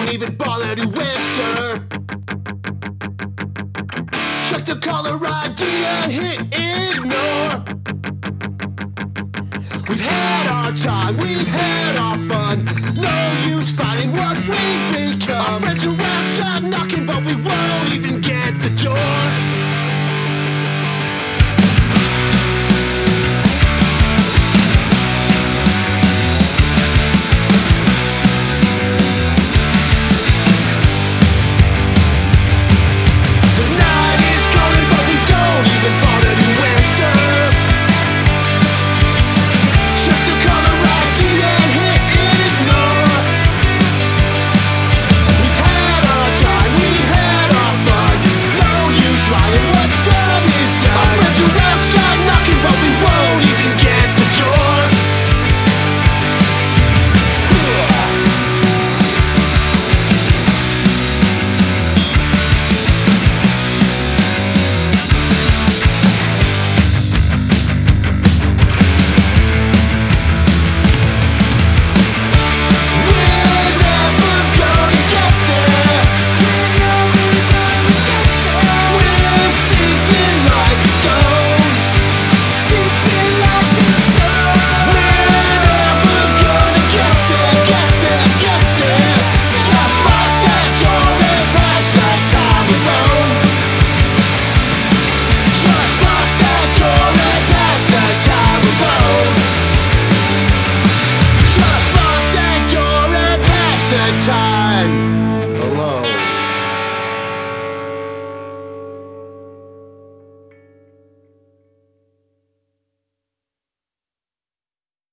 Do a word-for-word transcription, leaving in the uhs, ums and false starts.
don't even bother to answer. Check the caller I D and hit ignore. We've had our time, we've had our fun. No use fighting what we've become. Our friends around